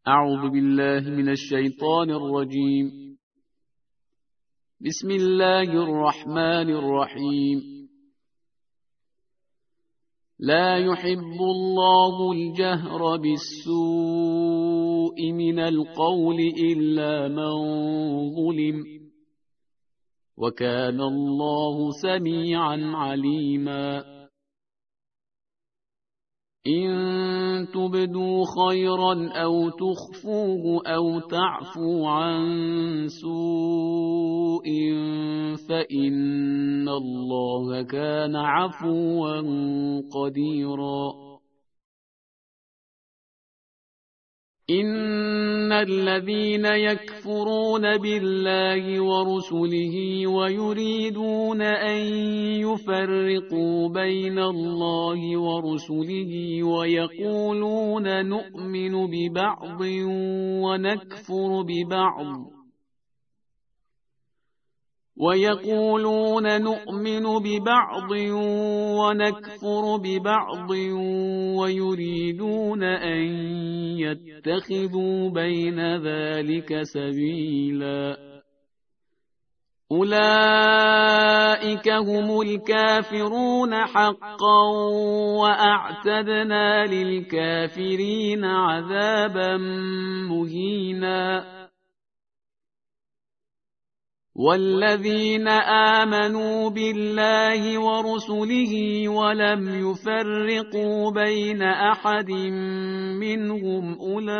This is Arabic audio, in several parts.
أعوذ بالله من الشيطان الرجيم. بسم الله الرحمن الرحيم. لا يحب الله الجهر بالسوء من القول إلا من ظلم، وكان الله سميعا عليما. إن تبدوا خيرا أو تخفوه أو تعفو عن سوء فإن الله كان عفوا قديرا. إن الذين يكفرون بالله ورسله ويريدون أن يفرقوا بين الله ورسله ويقولون نؤمن ببعض ونكفر ببعض ويريدون أن يتخذوا بين ذلك سبيلا. أولئك هم الكافرون حقا، وأعتدنا للكافرين عذابا مهينا. والذين آمنوا بالله ورسله ولم يفرقوا بين أحد منهم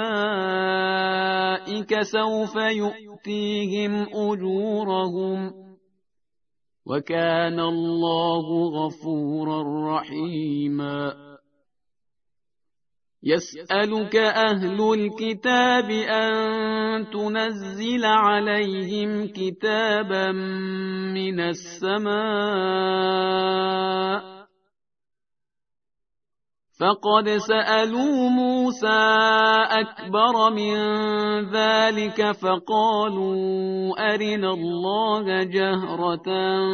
أولئك سوف يؤتيهم أجورهم، وكان الله غفورا رحيما. يسألك أهل الكتاب أن تنزل عليهم كتابا من السماء، فقد سألوا موسى أكبر من ذلك فقالوا أرنا الله جهرة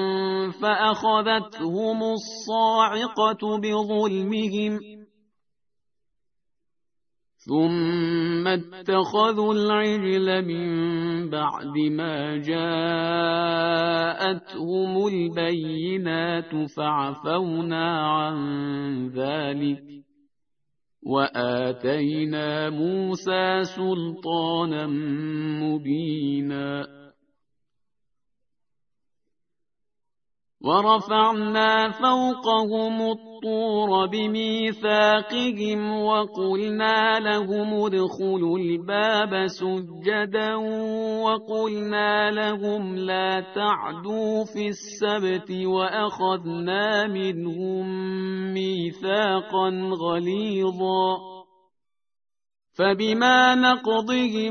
فأخذتهم الصاعقة بظلمهم، ثم اتخذوا العجل من بعد ما جاءتهم البينات فعفونا عن ذلك وآتينا موسى سلطانا مبينا. ورفعنا فوقهم الطور بميثاقهم وقلنا لهم ادخلوا الباب سجدا وقلنا لهم لا تعدوا في السبت وأخذنا منهم ميثاقا غليظا. فبما نقضهم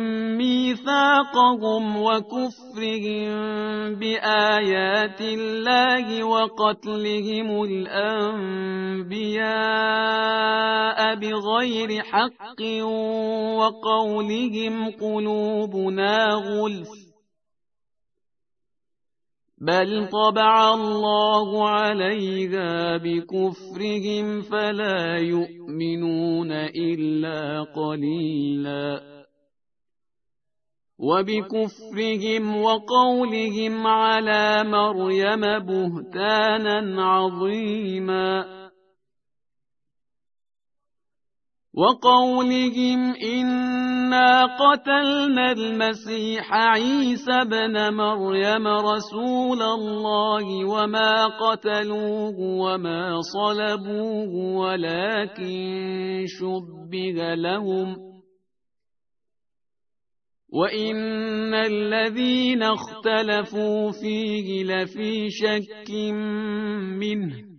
ميثاقهم وكفرهم بآيات الله وقتلهم الأنبياء بغير حق وقولهم قلوبنا غلف، بل طبع الله عليها بكفرهم فلا يؤمنون إلا قليلا. وبكفرهم وقولهم على مريم بهتانا عظيما، وقولهم إنا قتلنا المسيح عيسى بن مريم رسول الله وما قتلوه وما صلبوه ولكن شبه لهم، وإن الذين اختلفوا فيه لفي شك منه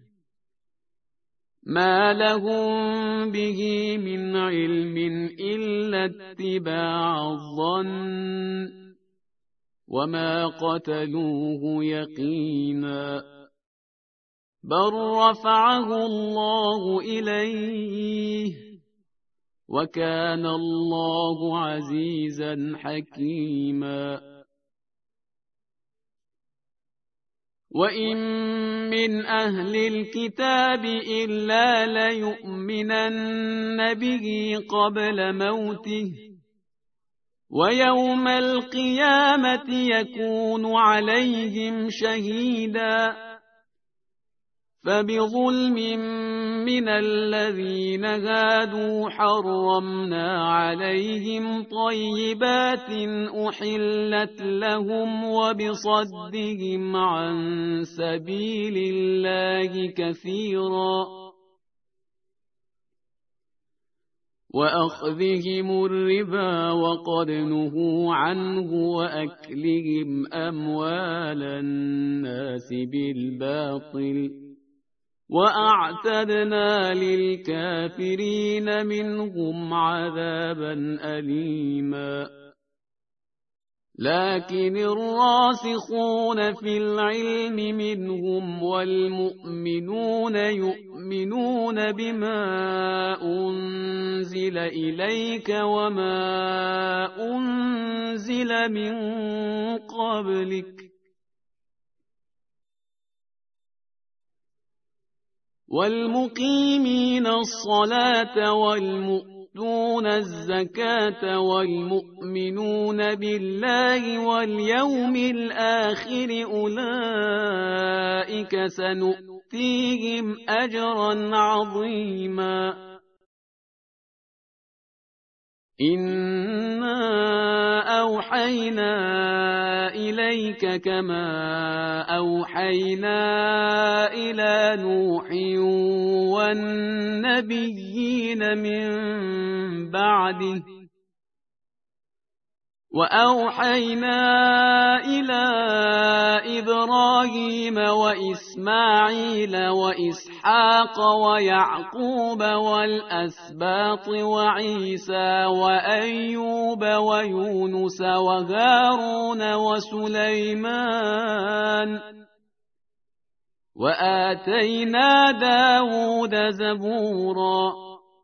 ما لهم به من علم إلا اتباع الظن وما قتلوه يقينا، بل رفعه الله إليه وكان الله عزيزا حكيما. وإن من أهل الكتاب إلا ليؤمنن به قبل موته ويوم القيامة يكون عليهم شهيدا فبظلم من الذين هادوا حرمنا عليهم طيبات أحلت لهم وبصدهم عن سبيل الله كثيرا وأخذهم الربا وقد نهوا عنه وأكلهم أموال الناس بالباطل وأعتدنا للكافرين منهم عذابا أليما لكن الراسخون في العلم منهم والمؤمنون يؤمنون بما أنزل إليك وما أنزل من قبلك والمقيمين الصلاة والمؤتون الزكاة والمؤمنون بالله واليوم الآخر أولئك سنؤتيهم أجرا عظيما إنا أوحينا إليك كما أوحينا إلى نوح والنبيين من بعده وأوحينا إلى إبراهيم وإسماعيل وإسحاق ويعقوب والأسباط وعيسى وأيوب ويونس وهارون وسليمان وآتينا داود زبورا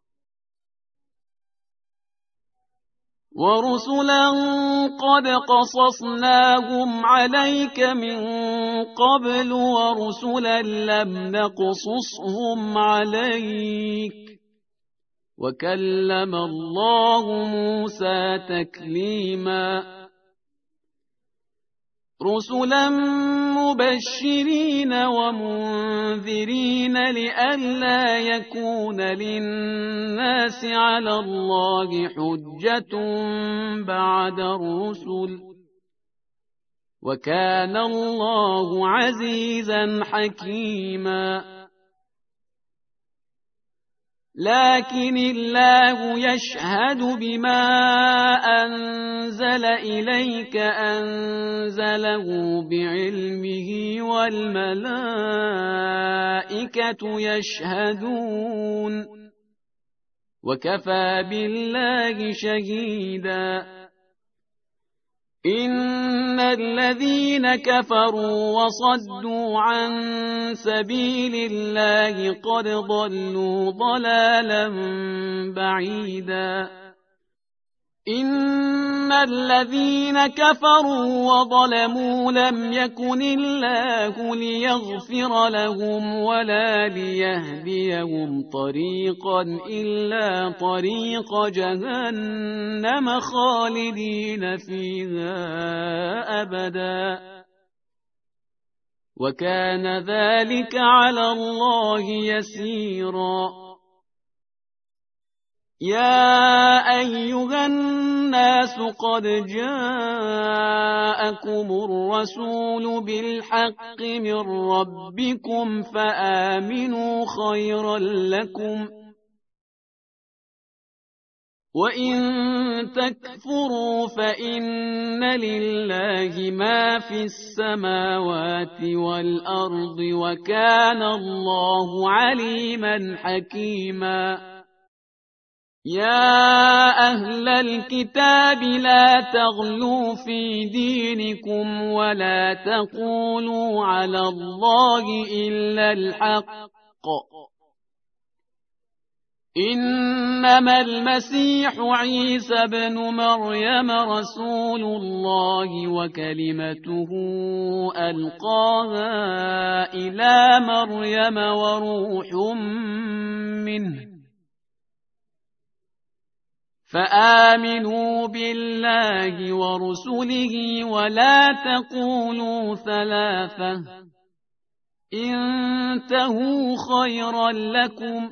ورسلا قد قصصناهم عليك من قبل ورسلا لم نقصصهم عليك وكلم الله موسى تكليما رسلا مبشرين ومنذرين لئلا يكون للناس على الله حجة بعد الرسل وكان الله عزيزا حكيما لكن الله يشهد بما أنزل إليك أنزله بعلمه والملائكة يشهدون وكفى بالله شهيدا إن الذين كفروا وصدوا عن سبيل الله قد ضلوا ضلالا بعيدا إن الذين كفروا وظلموا لم يكن الله ليغفر لهم ولا ليهديهم طريقا إلا طريق جهنم خالدين فيها أبدا وكان ذلك على الله يسيرا يا أيها الناس قد جاءكم الرسول بالحق من ربكم فآمنوا خيرا لكم وإن تكفروا فإن لله ما في السماوات والأرض وكان الله عليما حكيما يا أهل الكتاب لا تغلوا في دينكم ولا تقولوا على الله إلا الحق إنما المسيح عيسى بن مريم رسول الله وكلمته ألقاها إلى مريم وروح منه، فآمنوا بالله ورسله ولا تقولوا ثلاثة، انتهوا خيرا لكم،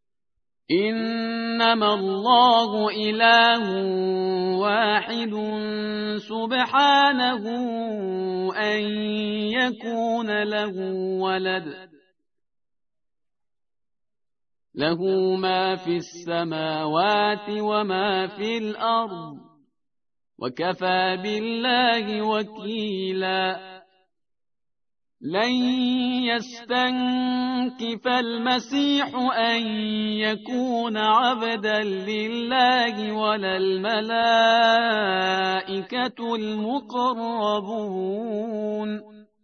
إنما الله إله واحد سبحانه أن يكون له ولد، له ما في السماوات وما في الأرض وكفى بالله وكيلا. لن يستنكف المسيح أن يكون عبدا لله ولا الملائكة المقربون،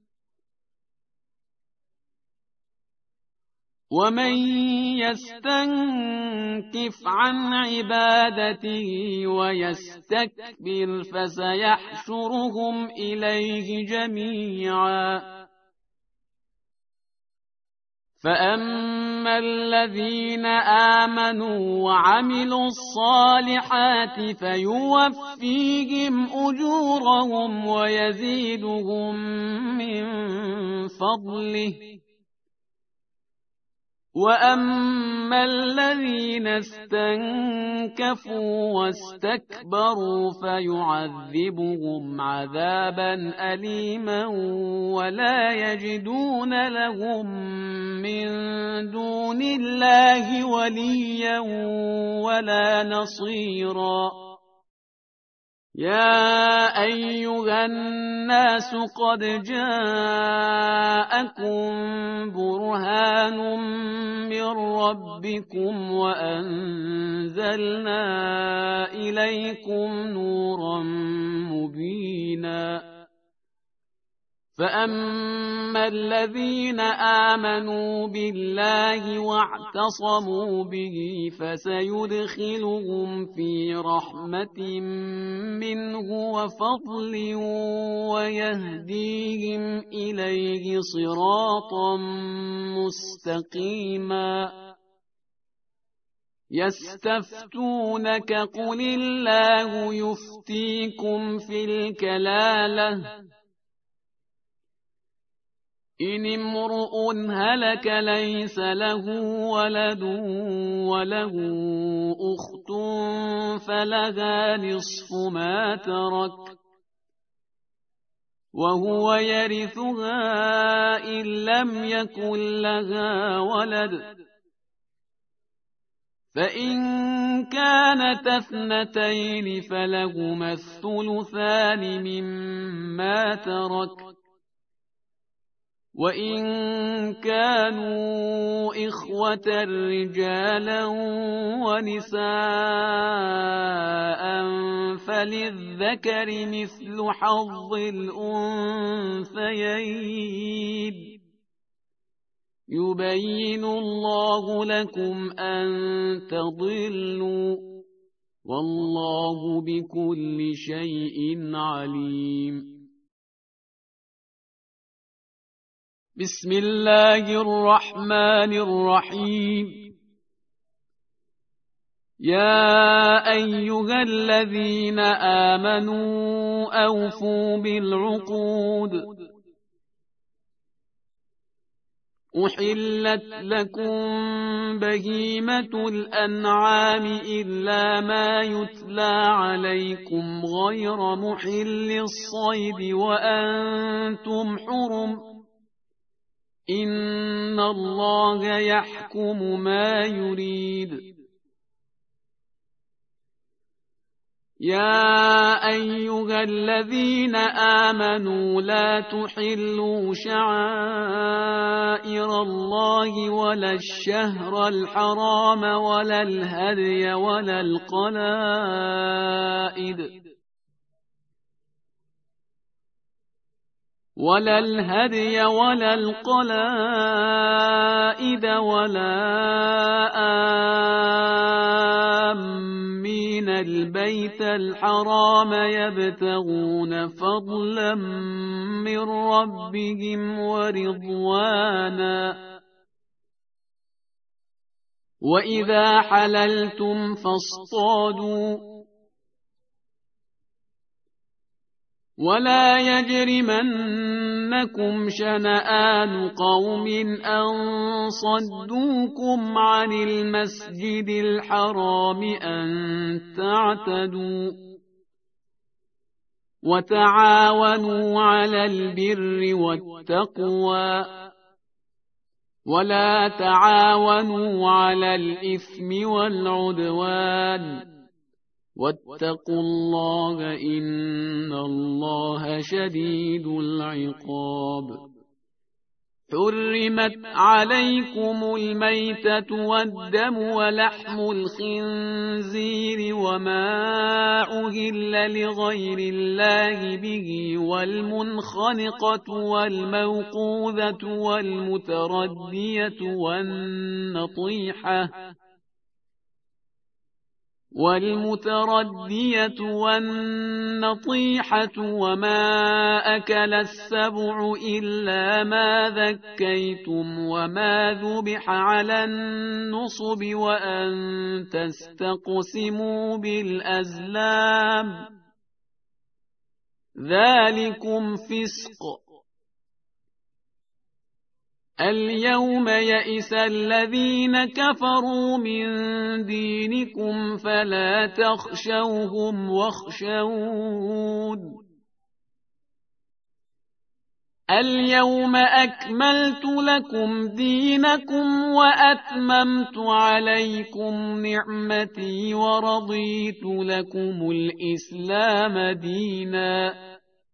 ومن يستنكف عن عبادته ويستكبر فسيحشرهم إليه جميعا. فأما الذين آمنوا وعملوا الصالحات فيوفيهم أجورهم ويزيدهم من فضله، وأما الذين استنكفوا واستكبروا فيعذبهم عذابا أليما ولا يجدون لهم من دون الله وليا ولا نصيرا. يا أيها الناس قد جاءكم برهان من ربكم وأنزلنا إليكم نورا مبينا. فأما الذين آمنوا بالله واعتصموا به فسيدخلهم في رحمة منه وفضل ويهديهم إليه صراطا مستقيما. يستفتونك قل الله يفتيكم في الكلالة، إن امرؤ هلك ليس له ولد وله أخت فلها نصف ما ترك وهو يرثها إن لم يكن لها ولد، فإن كانت اثنتين فلهما الثلثان مما ترك، وإن كانوا إخوة رجالا ونساء فللذكر مثل حظ الأنثيين، يبين الله لكم أن تضلوا، والله بكل شيء عليم. بسم الله الرحمن الرحيم. يا أيها الذين آمنوا أوفوا بالعقود، أحلت لكم بهيمة الأنعام إلا ما يتلى عليكم غير محل الصيد وأنتم حرم، إن الله يحكم ما يريد. يا أيها الذين آمنوا لا تحلوا شعائر الله ولا الشهر الحرام ولا الهدي ولا القلائد ولا البيت الحرام يبتغون فضلا من ربهم ورضوانا وإذا حللتم فاصطادوا ولا يجرمنكم شنآن قوم أن صدوكم عن المسجد الحرام أن تعتدوا وتعاونوا على البر والتقوى ولا تعاونوا على الإثم والعدوان واتقوا الله إن الله شديد العقاب. حرمت عليكم الميتة والدم ولحم الخنزير وما أهل لغير الله به والمنخنقة والموقوذة والمتردية والنطيحة وما أكل السبع إلا ما ذكيتم وما ذبح على النصب وأن تستقسموا بالأزلام ذلكم فسق. اليوم يئس الذين كفروا من دينكم فلا تخشوهم واخشون. اليوم أكملت لكم دينكم وأتممت عليكم نعمتي ورضيت لكم الإسلام دينا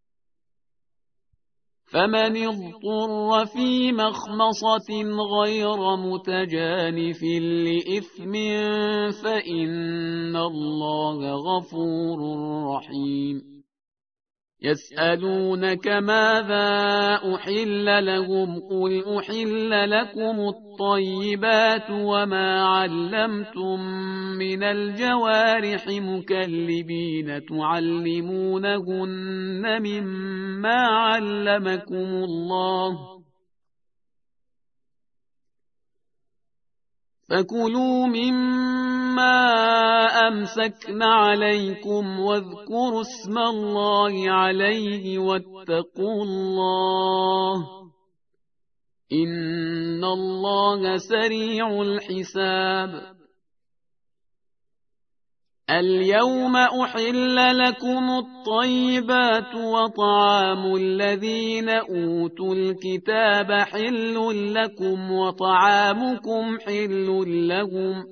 فمن اضطر في مخمصة غير متجانف لإثم فإن الله غفور رحيم. يسألونك ماذا أحل لهم قل أحل لكم الطيبات وما علمتم من الجوارح مكلبين تعلمونهن مما علمكم الله فكلوا مما أمسكن عليكم واذكروا اسم الله عليه واتقوا الله إن الله سريع الحساب. اليوم أحل لكم الطيبات وطعام الذين أوتوا الكتاب حل لكم وطعامكم حل لهم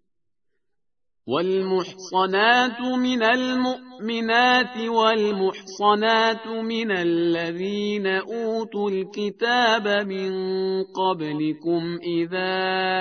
والمحصنات من المؤمنات والمحصنات من الذين أوتوا الكتاب من قبلكم إذا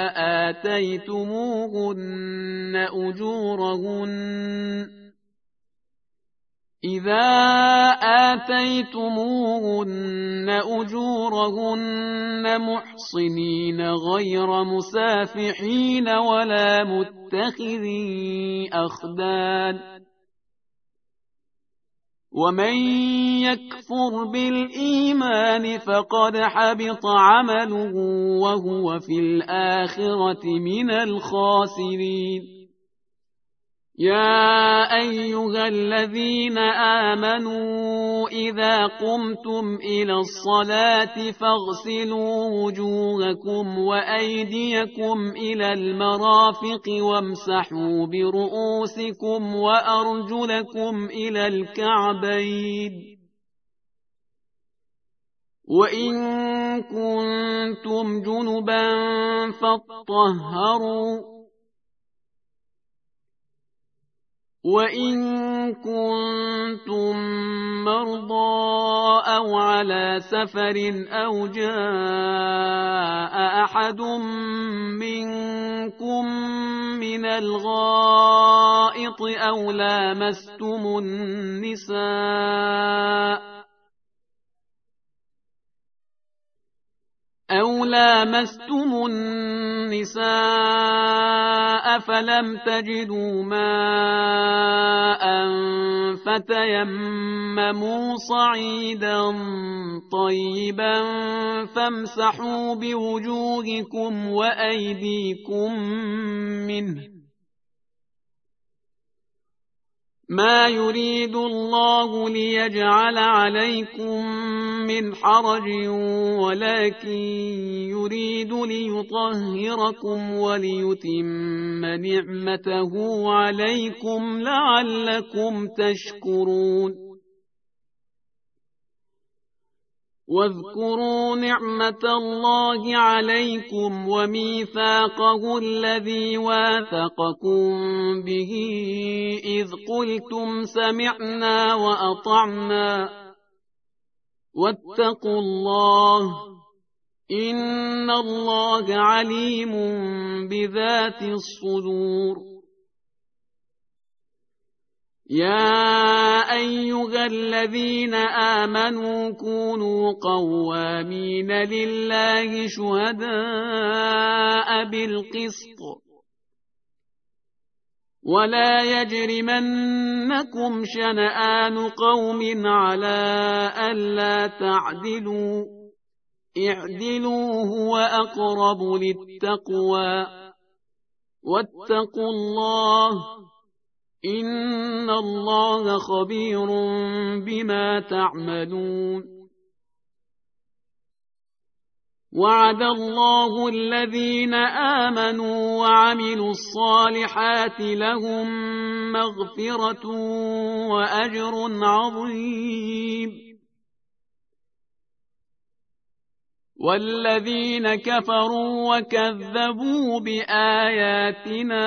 آتيتموهن أجورهن محصنين غير مسافحين ولا متخذي أخدان ومن يكفر بالإيمان فقد حبط عمله وهو في الآخرة من الخاسرين. يا أيها الذين آمنوا إذا قمتم إلى الصلاة فاغسلوا وجوهكم وأيديكم إلى المرافق وامسحوا برؤوسكم وأرجلكم إلى الكعبين وإن كنتم جنبا فاطهروا وإن كنتم مرضى أو على سفر أو جاء أحد منكم من الغائط أو لامستم النساء أو لامستم النساء فلم تجدوا ماء فتيمموا صعيدا طيبا فامسحوا بوجوهكم وأيديكم منه، ما يريد الله ليجعل عليكم من حرج ولكن يريد ليطهركم وليتم نعمته عليكم لعلكم تشكرون. واذكروا نعمة الله عليكم وميثاقه الذي واثقكم به إذ قلتم سمعنا وأطعنا واتقوا الله إن الله عليم بذات الصدور. يا أيها الذين آمنوا كونوا قوامين لله شهداء بالقسط ولا يجرمنكم شنآن قوم على ألا تعدلوا اعدلوا هو أقرب للتقوى واتقوا الله إن الله خبير بما تعملون. وعد الله الذين آمنوا وعملوا الصالحات لهم مغفرة وأجر عظيم. والذين كفروا وكذبوا بآياتنا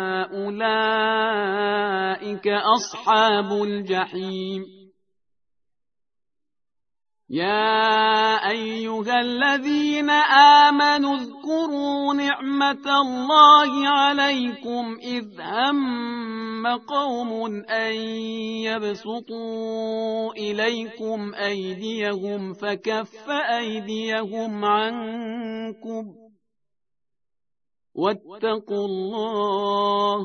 أولئك أصحاب الجحيم. يا أيها الذين آمنوا اذكروا نعمة الله عليكم إذ هم قوم أن يبسطوا إليكم أيديهم فكف أيديهم عنكم واتقوا الله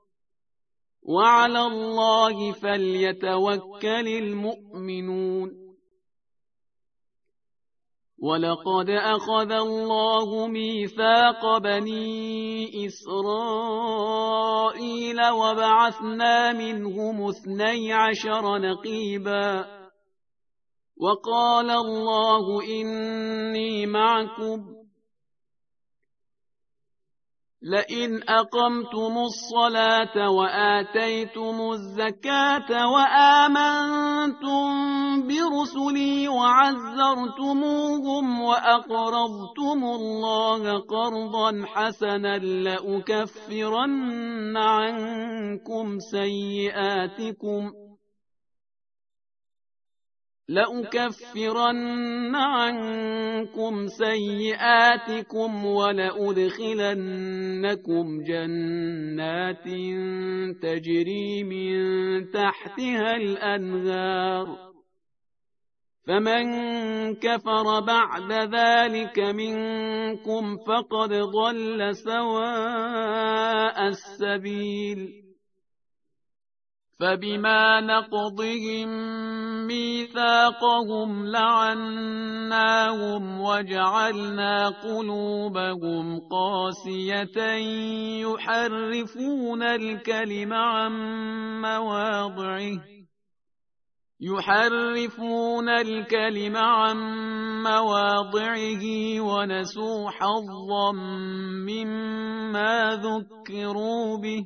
وعلى الله فليتوكل المؤمنون. ولقد أخذ الله ميثاق بني إسرائيل وبعثنا منهم 12 نقيبا وقال الله إني معكم لئن أقمتم الصلاة وآتيتم الزكاة وآمنتم برسلي وعزرتموهم وأقرضتم الله قرضا حسنا لأكفرن عنكم سيئاتكم ولأدخلنكم جنات تجري من تحتها الأنهار فمن كفر بعد ذلك منكم فقد ضل سواء السبيل. فبما نقضهم ميثاقهم لعناهم وجعلنا قلوبهم قاسية يحرفون الكلم عن مواضعه ونسوا حظا مما ذكروا به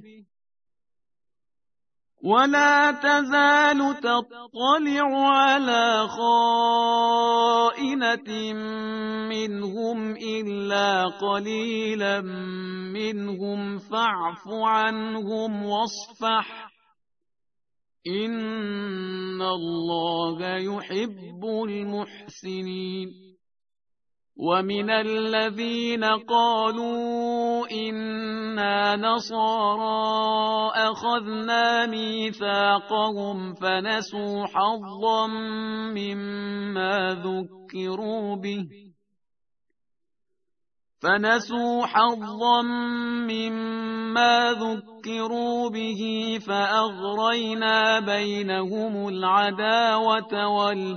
ولا تزال تطلع على خائنة منهم إلا قليلا منهم فاعف عنهم واصفح إن الله يحب المحسنين. ومن الذين قالوا إنا نصارى أخذنا ميثاقهم فنسوا حظا مما ذكروا به فنسوا حظا مما ذكروا به فأغرينا بينهم العداوة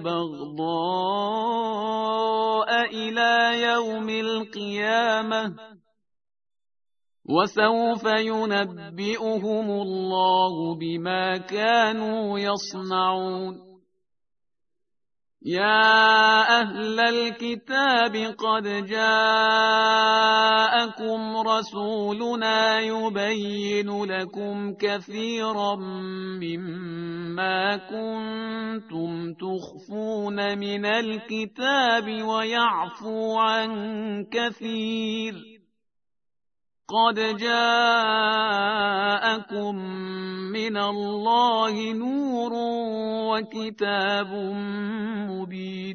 والبغضاء إلى يوم القيامة وسوف ينبئهم الله بما كانوا يصنعون. يا أهل الكتاب قد جاءكم رسولنا يبين لكم كثيرا مما كنتم تخفون من الكتاب ويعفو عن كثير. قد جاءكم من الله نور وكتاب مبين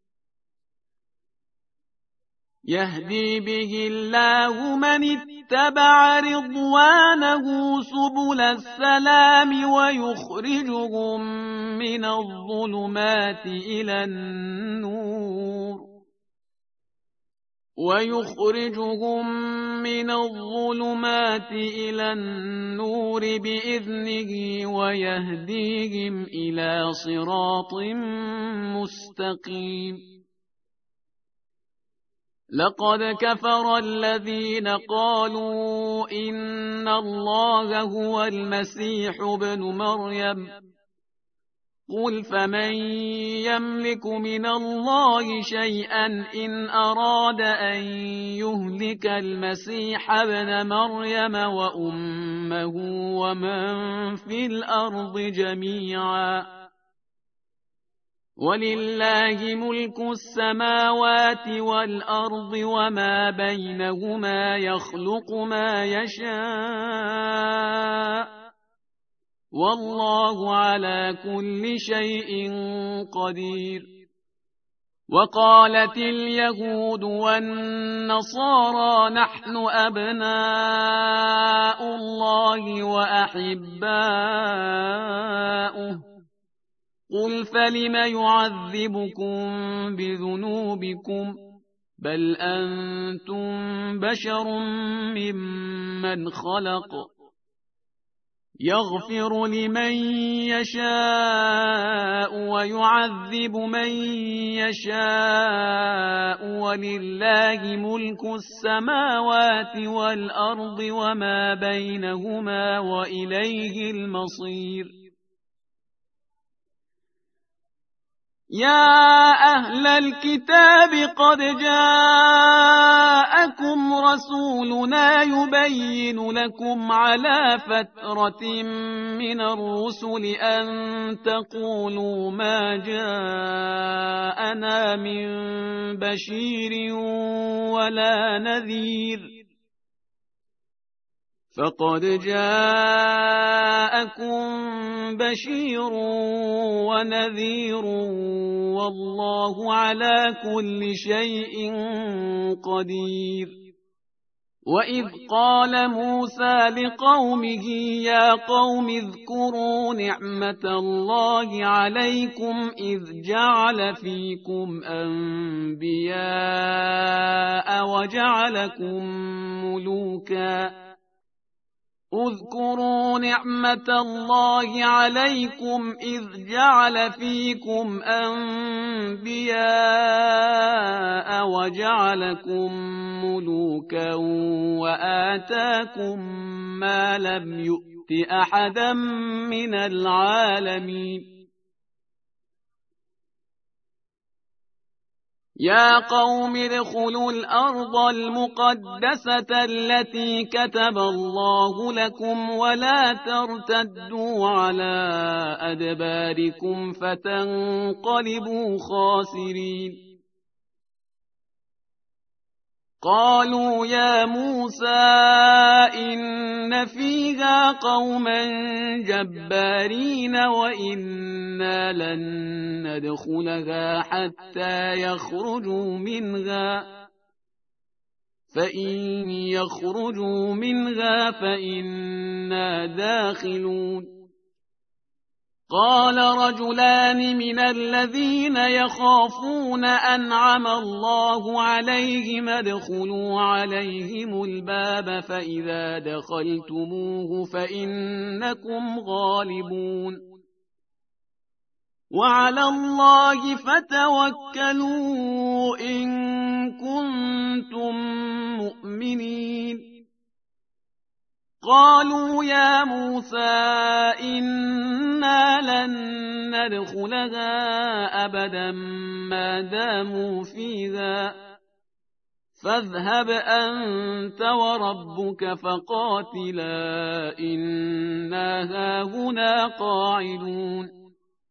يهدي به الله من اتبع رضوانه سبل السلام ويخرجهم من الظلمات إلى النور بإذنه ويهديهم إلى صراط مستقيم. لقد كفر الذين قالوا إن الله هو المسيح ابن مريم قل فمن يملك من الله شيئا إن أراد أن يهلك المسيح ابن مريم وأمه ومن في الأرض جميعا ولله ملك السماوات والأرض وما بينهما يخلق ما يشاء والله على كل شيء قدير. وقالت اليهود والنصارى نحن أبناء الله وأحباؤه قل فلم يعذبكم بذنوبكم بل أنتم بشر ممن خلق يغفر لمن يشاء ويعذب من يشاء ولله ملك السماوات والأرض وما بينهما وإليه المصير. يا أهل الكتاب قد جاءكم رسولنا يبين لكم على فترة من الرسل أن تقولوا ما جاءنا من بشير ولا نذير فقد جاءكم بشير ونذير والله على كل شيء قدير. وإذ قال موسى لقومه يا قوم اذكروا نعمة الله عليكم إذ جعل فيكم أنبياء وجعلكم ملوكا اذكروا نعمة الله عليكم إذ جعل فيكم أنبياء وجعلكم ملوكا وآتاكم ما لم يؤت أحدا من العالمين. يا قوم ادخلوا الأرض المقدسة التي كتب الله لكم ولا ترتدوا على أدباركم فتنقلبوا خاسرين. قالوا يا موسى إن فيها قوما جبارين وإنا لن ندخلها حتى يخرجوا منها فإن يخرجوا منها فإنا داخلون. قال رجلان من الذين يخافون أنعم الله عليهم ادخلوا عليهم الباب فإذا دخلتموه فإنكم غالبون وعلى الله فتوكلوا إن كنتم مؤمنين قالوا يا موسى إنا لن ندخلها أبدا ما داموا فيها فاذهب أنت وربك فقاتلا إنا هاهنا قاعدون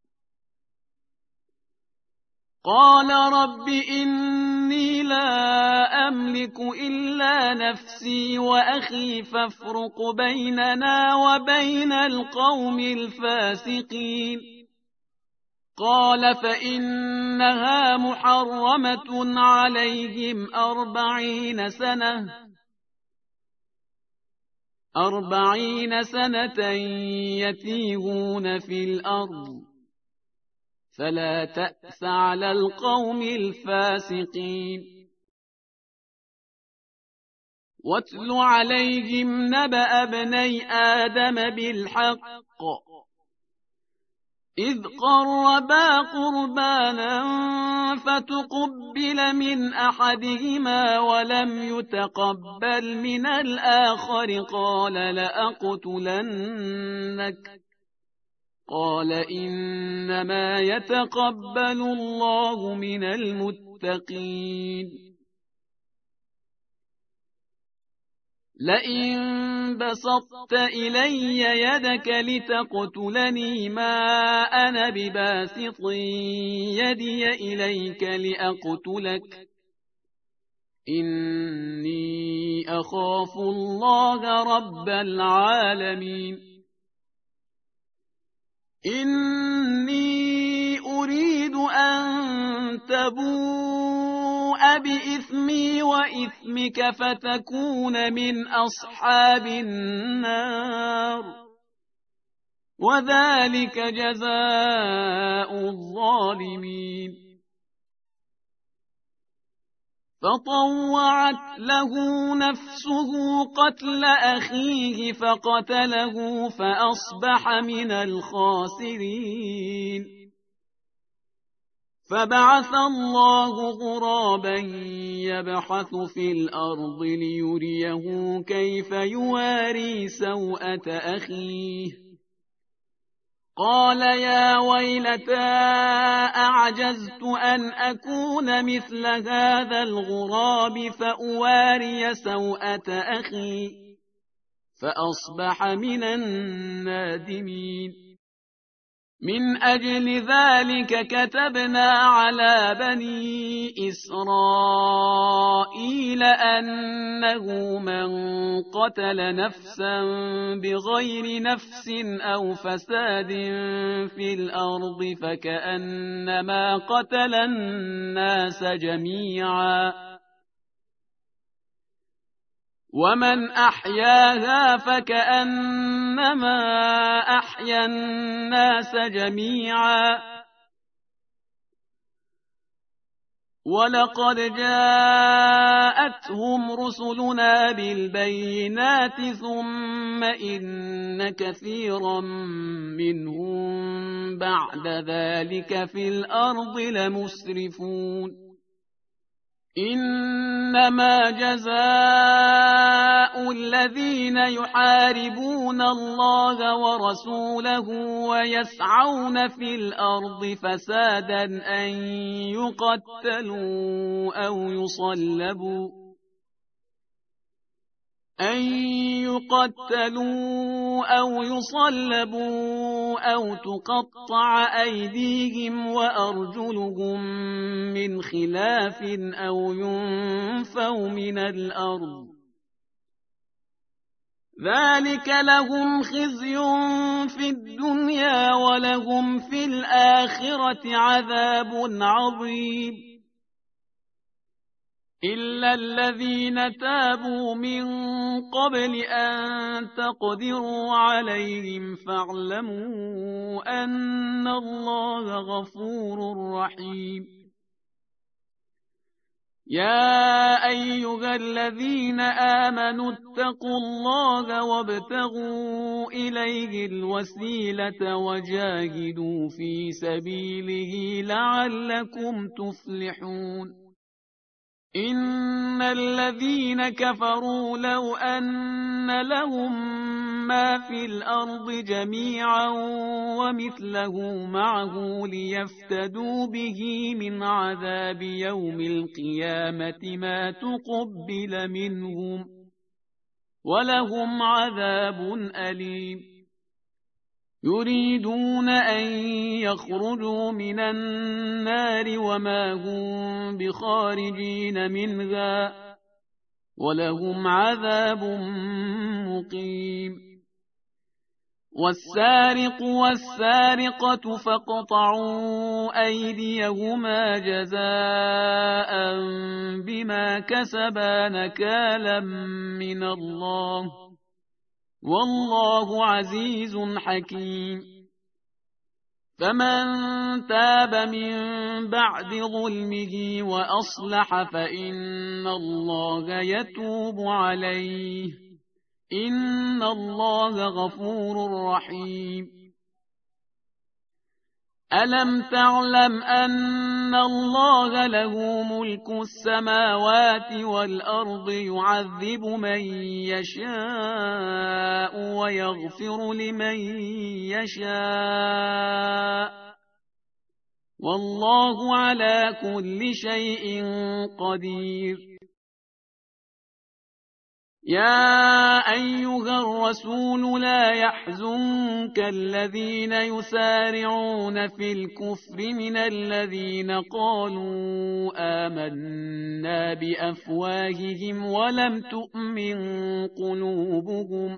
قال رب إني لا أملك إلا نفسي وأخي فافرق بيننا وبين القوم الفاسقين قال فإنها محرمة عليهم 40 سنة يتيهون في الأرض فلا تأس على القوم الفاسقين واتل عليهم نبأ ابني آدم بالحق إذ قربا قربانا فتقبل من أحدهما ولم يتقبل من الآخر قال لأقتلنك قال إنما يتقبل الله من المتقين لئن بسطت إلي يدك لتقتلني ما أنا بباسط يدي إليك لأقتلك إني أخاف الله رب العالمين إني أريد أن تبوء بإثمي وإثمك فتكون من أصحاب النار وذلك جزاء الظالمين فطوعت له نفسه قتل أخيه فقتله فأصبح من الخاسرين فبعث الله غرابا يبحث في الأرض ليريه كيف يواري سوءة أخيه قال يا ويلتى أعجزت أن أكون مثل هذا الغراب فأواري سوءة أخي فأصبح من النادمين من أجل ذلك كتبنا على بني إسرائيل أنه من قتل نفسا بغير نفس أو فساد في الأرض فكأنما قتل الناس جميعا ومن أحياها فكأنما أحيا الناس جميعا ولقد جاءتهم رسلنا بالبينات ثم إن كثيرا منهم بعد ذلك في الأرض لمسرفون إنما جزاء الذين يحاربون الله ورسوله ويسعون في الأرض فسادا أن يقتلوا أو يصلبوا أو تقطع أيديهم وأرجلهم من خلاف أو ينفوا من الأرض ذلك لهم خزي في الدنيا ولهم في الآخرة عذاب عظيم إلا الذين تابوا من قبل أن تقدروا عليهم فاعلموا أن الله غفور رحيم. يا أيها الذين آمنوا اتقوا الله وابتغوا إليه الوسيلة وجاهدوا في سبيله لعلكم تفلحون. إن الذين كفروا لو أن لهم ما في الأرض جميعا ومثله معه ليفتدوا به من عذاب يوم القيامة ما تقبل منهم ولهم عذاب أليم. يريدون أن يخرجوا من النار وما هم بخارجين منها ولهم عذاب مقيم. والسارق والسارقة فاقطعوا أيديهما جزاء بما كسبا نكالا من الله والله عزيز حكيم. فمن تاب من بعد ظلمه وأصلح فإن الله يتوب عليه إن الله غفور رحيم. ألم تعلم أن الله له ملك السماوات والأرض يعذب من يشاء ويغفر لمن يشاء والله على كل شيء قدير. يا أيها الرسول لا يحزنك الذين يسارعون في الكفر من الذين قالوا آمنا بأفواههم ولم تؤمن قلوبهم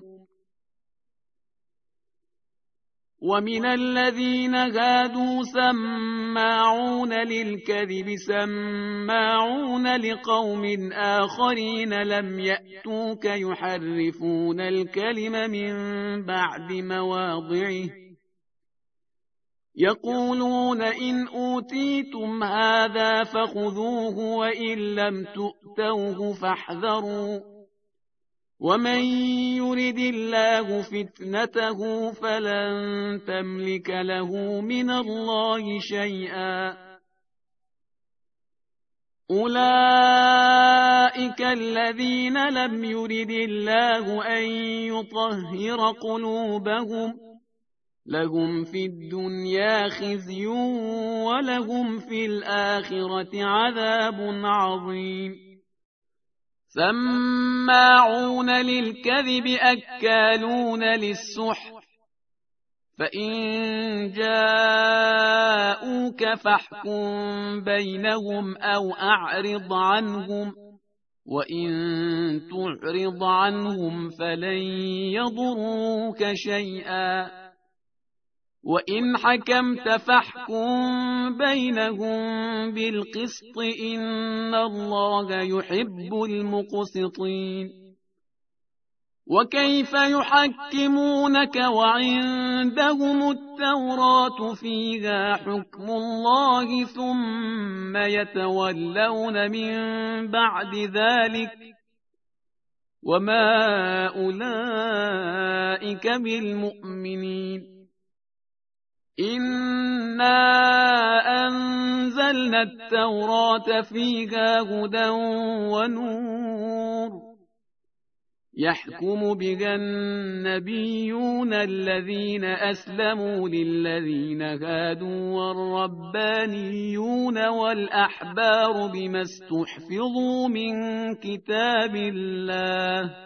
ومن الذين هادوا سماعون للكذب سماعون لقوم آخرين لم يأتوك يحرفون الكلم من بعد مواضعه يقولون إن أوتيتم هذا فخذوه وإن لم تؤتوه فاحذروا ومن يرد الله فتنته فلن تملك له من الله شيئا. أولئك الذين لم يرد الله أن يطهر قلوبهم لهم في الدنيا خزي ولهم في الآخرة عذاب عظيم. سماعون للكذب أكالون للسحت فإن جاءوك فاحكم بينهم أو أعرض عنهم وإن تعرض عنهم فلن يضروك شيئا وإن حكمت فاحكم بينهم بالقسط إن الله يحب المقسطين. وكيف يحكمونك وعندهم التوراة فيها حكم الله ثم يتولون من بعد ذلك وما أولئك بالمؤمنين. إنا أنزلنا التوراة فيها هدى ونور يحكم بها النبيون الذين أسلموا للذين هادوا والربانيون والأحبار بما استحفظوا من كتاب الله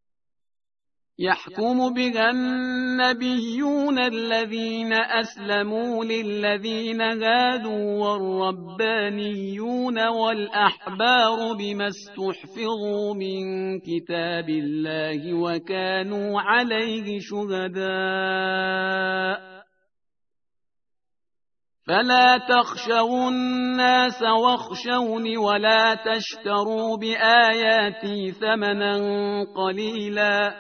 يحكم بها النبيون الذين أسلموا للذين هادوا والربانيون والأحبار بما استحفظوا من كتاب الله وكانوا عليه شهداء فلا تخشوا الناس واخشوني ولا تشتروا بآياتي ثمنا قليلا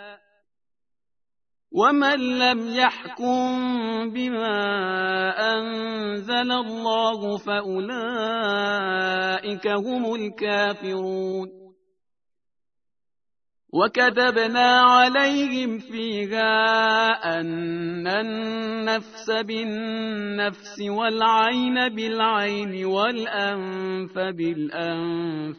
ومن لم يحكم بما أنزل الله فأولئك هم الكافرون وكتبنا عليهم فيها أن النفس بالنفس والعين بالعين والأنف بالأنف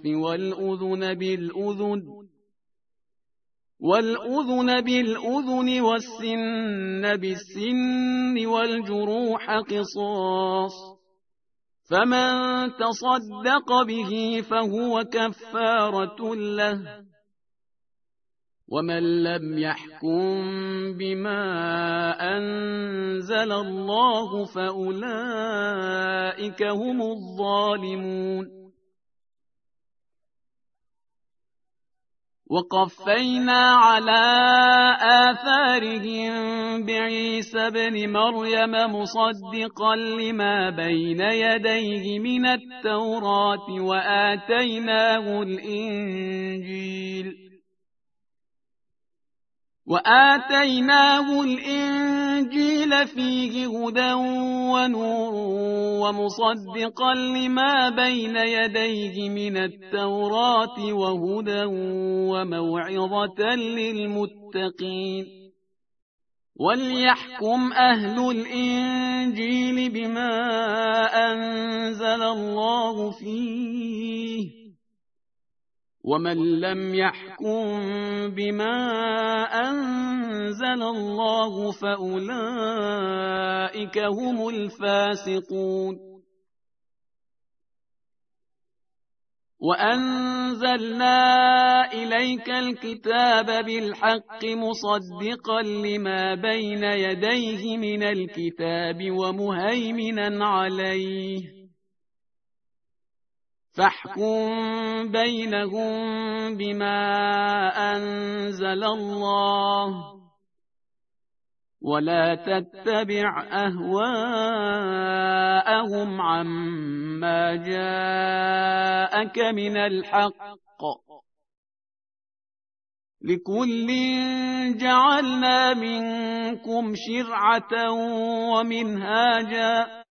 والأذن بالأذن والسن بالسن والجروح قصاص فمن تصدق به فهو كفارة له ومن لم يحكم بما أنزل الله فأولئك هم الظالمون وقفينا على آثارهم بعيسى بن مريم مصدقا لما بين يديه من التوراة وآتيناه الإنجيل فيه هدى ونور ومصدقا لما بين يديه من التوراة وهدى وموعظة للمتقين وليحكم أهل الإنجيل بما أنزل الله فيه ومن لم يحكم بما أنزل الله فأولئك هم الفاسقون وأنزلنا إليك الكتاب بالحق مصدقا لما بين يديه من الكتاب ومهيمنا عليه فاحكم بينهم بما أنزل الله ولا تتبع أهواءهم عما جاءك من الحق لكل جعلنا منكم شرعة ومنهاجا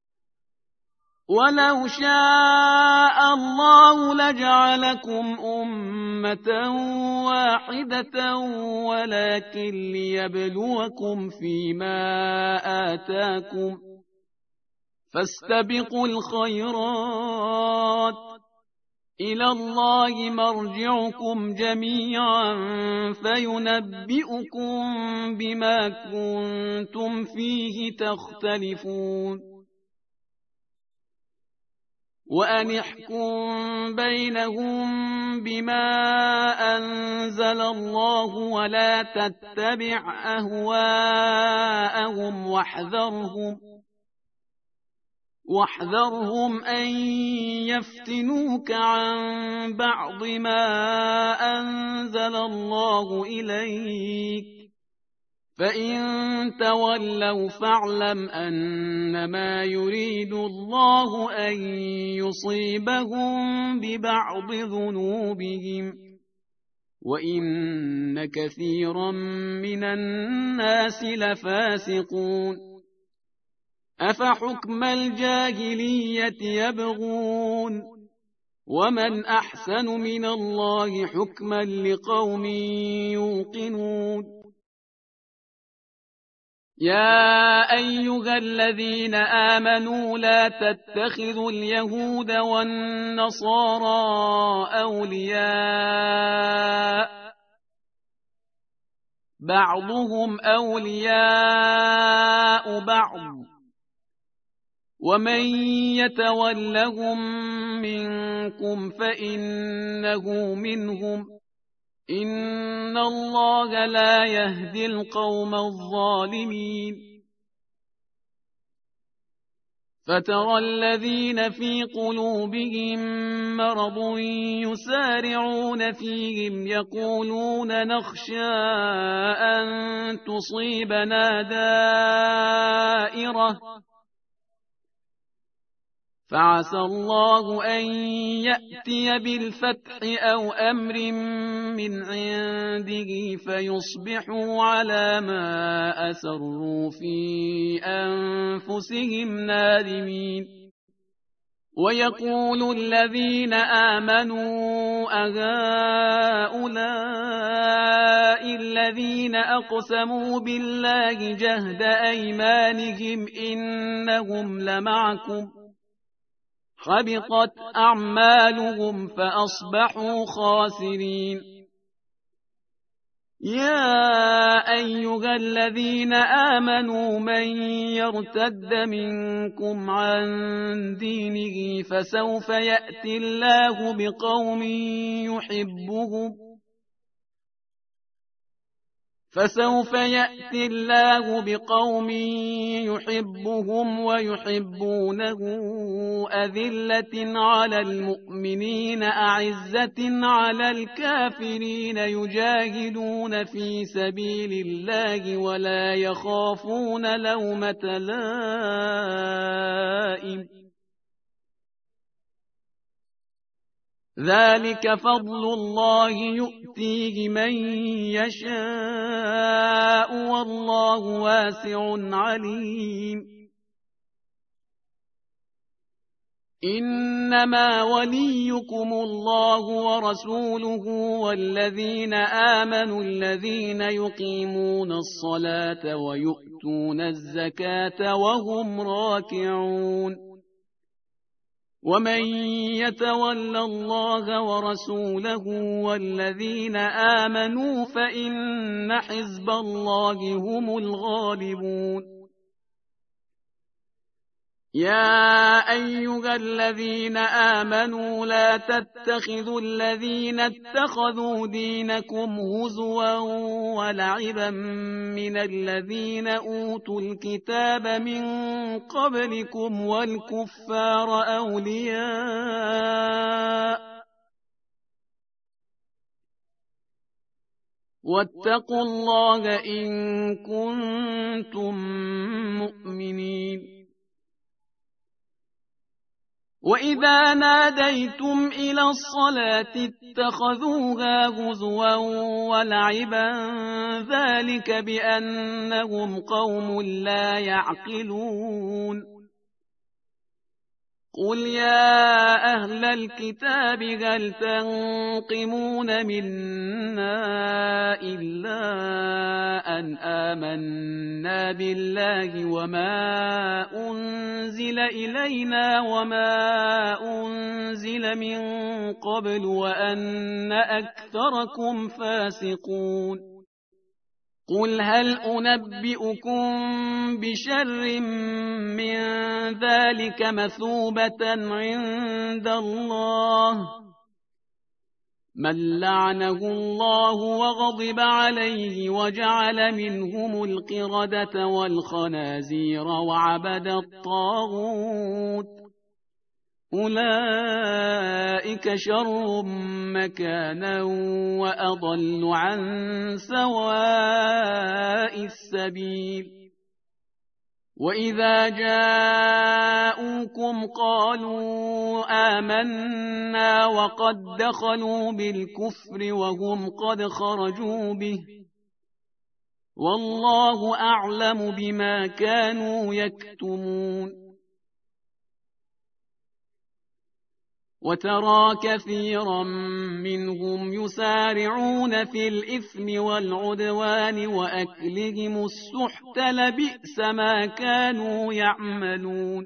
ولو شاء الله لجعلكم أمة واحدة ولكن ليبلوكم فيما آتاكم فاستبقوا الخيرات إلى الله مرجعكم جميعا فينبئكم بما كنتم فيه تختلفون وأن احكم بينهم بما أنزل الله ولا تتبع أهواءهم واحذرهم أن يفتنوك عن بعض ما أنزل الله إليك فإن تولوا فاعلم أنما يريد الله أن يصيبهم ببعض ذنوبهم وإن كثيرا من الناس لفاسقون أفحكم الجاهلية يبغون ومن أحسن من الله حكما لقوم يوقنون يا أيها الذين آمنوا لا تتخذوا اليهود والنصارى أولياء بعضهم أولياء بعض ومن يتولهم منكم فإنه منهم إن الله لا يهدي القوم الظالمين فترى الذين في قلوبهم مرض يسارعون فيهم يقولون نخشى أن تصيبنا دائرة فعسى الله أن يأتي بالفتح أو أمر من عنده فيصبحوا على ما أسروا في أنفسهم نادمين. ويقول الذين آمنوا أهؤلاء الذين أقسموا بالله جهد أيمانهم إنهم لمعكم حبطت أعمالهم فأصبحوا خاسرين. يا أيها الذين آمنوا من يرتد منكم عن دينه فسوف يأتي الله بقوم يحبهم ويحبونه أذلة على المؤمنين أعزة على الكافرين يجاهدون في سبيل الله ولا يخافون لومة لائم ذلك فضل الله يؤتيه من يشاء والله واسع عليم. إنما وليكم الله ورسوله والذين آمنوا الذين يقيمون الصلاة ويؤتون الزكاة وهم راكعون. ومن يتول الله ورسوله والذين آمنوا فإن حزب الله هم الغالبون. يا أيها الذين آمنوا لا تتخذوا الذين اتخذوا دينكم هزوا ولعبا من الذين أوتوا الكتاب من قبلكم والكفار أولياء واتقوا الله إن كنتم مؤمنين. وإذا ناديتم إلى الصلاة اتخذوها هزوا ولعبا ذلك بأنهم قوم لا يعقلون. قل يا أهل الكتاب هل تنقمون منا إلا أن آمنا بالله وما أنزل إلينا وما أنزل من قبل وأن أكثركم فاسقون. قل هل أنبئكم بشر من ذلك مثوبة عند الله من لعنه الله وغضب عليه وجعل منهم القردة والخنازير وعبد الطاغوت أولئك شر مكانا وأضل عن سواء السبيل. وإذا جاءوكم قالوا آمنا وقد دخلوا بالكفر وهم قد خرجوا به والله أعلم بما كانوا يكتمون. وترى كثيرا منهم يسارعون في الإثم والعدوان وأكلهم السحت لبئس ما كانوا يعملون.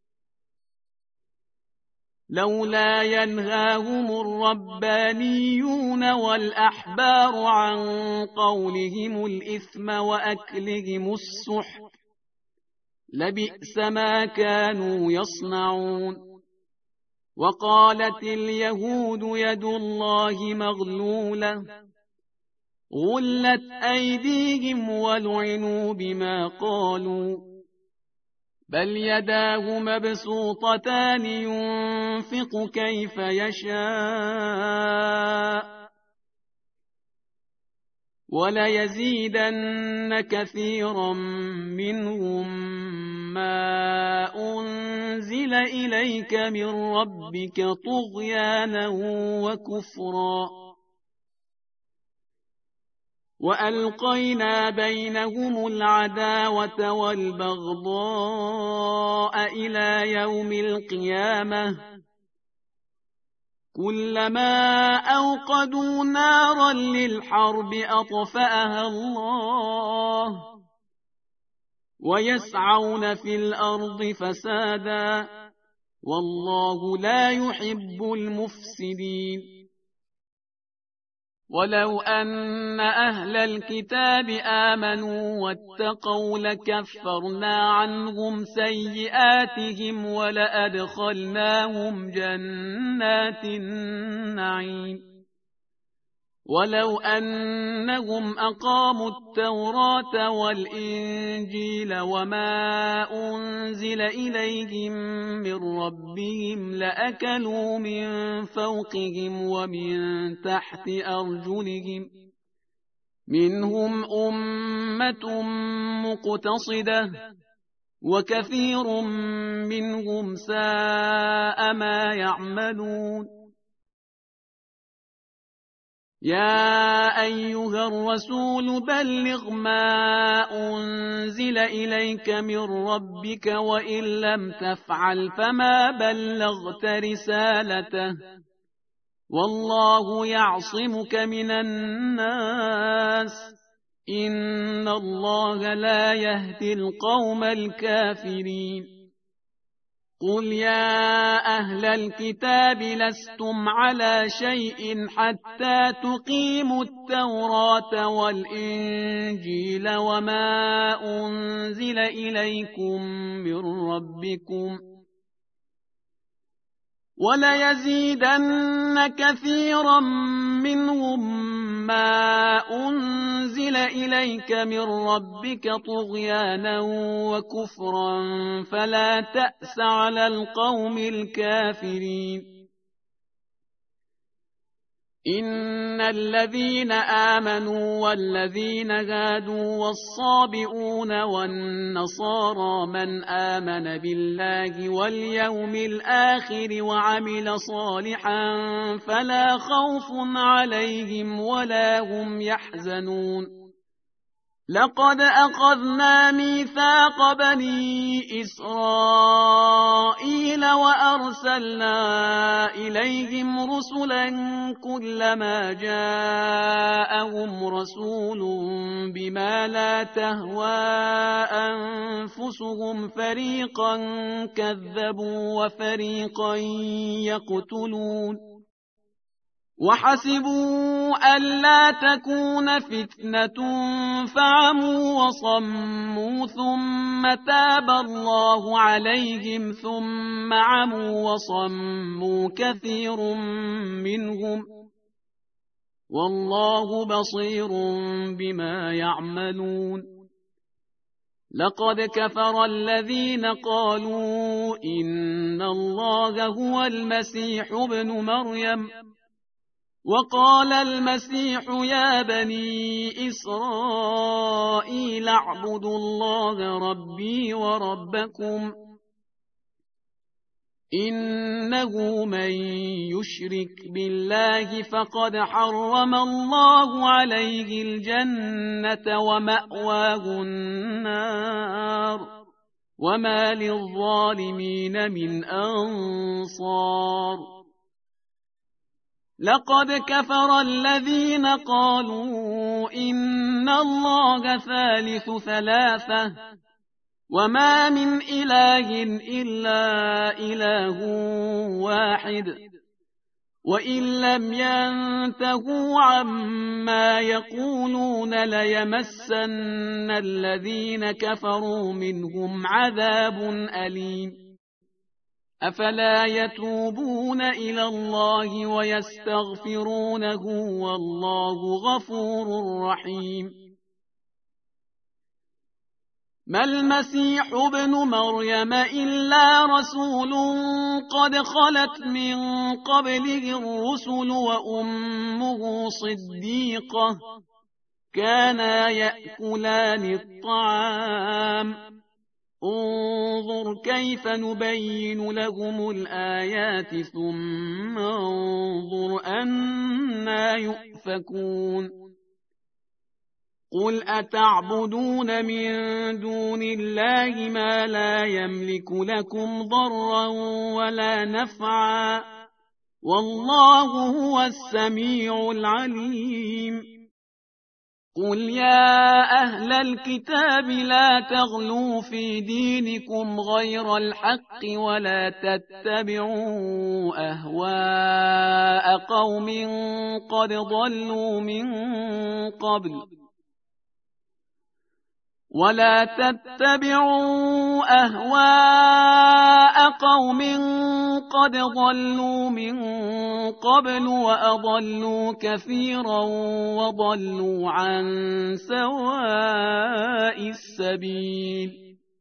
لولا ينهاهم الربانيون والأحبار عن قولهم الإثم وأكلهم السحت لبئس ما كانوا يصنعون. وقالت اليهود يد الله مغلولة غلت أيديهم ولعنوا بما قالوا بل يداه مبسوطتان ينفق كيف يشاء وليزيدن كثيرا منهم ما أنزل إليك من ربك طغيانا وكفرا وألقينا بينهم العداوة والبغضاء إلى يوم القيامة كلما أوقدوا نارا للحرب أطفأها الله ويسعون في الأرض فسادا والله لا يحب المفسدين ولو أن أهل الكتاب آمنوا واتقوا لكفرنا عنهم سيئاتهم ولأدخلناهم جنات النعيم ولو أنهم أقاموا التوراة والإنجيل وما أنزل إليهم من ربهم لأكلوا من فوقهم ومن تحت أرجلهم منهم أمة مقتصدة وكثير منهم ساء ما يعملون يا أيها الرسول بلغ ما أنزل إليك من ربك وإن لم تفعل فما بلغت رسالته والله يعصمك من الناس إن الله لا يهدي القوم الكافرين قل يا أهل الكتاب لستم على شيء حتى تقيموا التوراة والإنجيل وما أنزل إليكم من ربكم وليزيدن كثيرا منهم ما أنزل إليك من ربك طغيانا وكفرا فلا تأس على القوم الكافرين إن الذين آمنوا والذين هادوا والصابئون والنصارى من آمن بالله واليوم الآخر وعمل صالحا فلا خوف عليهم ولا هم يحزنون لقد أخذنا ميثاق بني إسرائيل وأرسلنا إليهم رسلا كلما جاءهم رسول بما لا تهوى أنفسهم فريقا كذبوا وفريقا يقتلون وحسبوا ألا تكون فتنة فعموا وصموا ثم تاب الله عليهم ثم عموا وصموا كثير منهم والله بصير بما يعملون لقد كفر الذين قالوا إن الله هو المسيح ابن مريم وقال المسيح يا بني إسرائيل اعبدوا الله ربي وربكم إنه من يشرك بالله فقد حرم الله عليه الجنة ومأواه النار وما للظالمين من أنصار لقد كفر الذين قالوا إن الله ثالث ثلاثة وما من إله إلا إله واحد وإن لم ينتهوا عما يقولون ليمسن الذين كفروا منهم عذاب أليم أفلا يتوبون إلى الله ويستغفرونه والله غفور رحيم ما المسيح ابن مريم إلا رسول قد خلت من قبله الرسل وأمه صديقة كانا يأكلان الطعام انظر كيف نبين لهم الآيات ثم انظر أنا يؤفكون قل أتعبدون من دون الله ما لا يملك لكم ضرا ولا نفعا والله هو السميع العليم قل يا أهل الكتاب لا تغلوا في دينكم غير الحق ولا تتبعوا أهواء قوم قد ضلوا من قبل وأضلوا كثيرا وضلوا عن سواء السبيل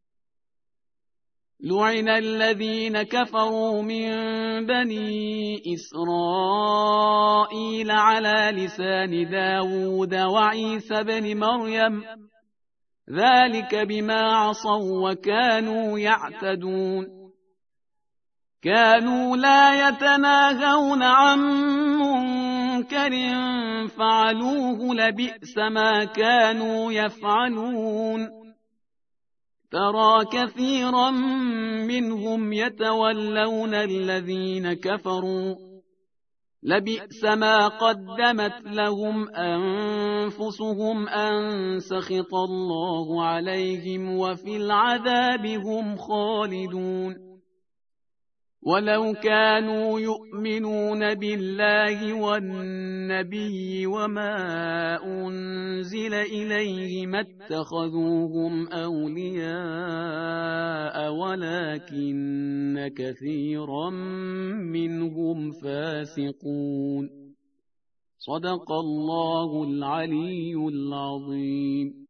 لعن الذين كفروا من بني إسرائيل على لسان داود وعيسى بن مريم ذلك بما عصوا وكانوا يعتدون كانوا لا يتناهون عن منكر فعلوه لبئس ما كانوا يفعلون ترى كثيرا منهم يتولون الذين كفروا لبئس ما قدمت لهم أنفسهم أن سخط الله عليهم وفي العذاب هم خالدون ولو كانوا يؤمنون بالله والنبي وما أنزل إليه ما اتخذوهم أولياء ولكن كثيرا منهم فاسقون صدق الله العلي العظيم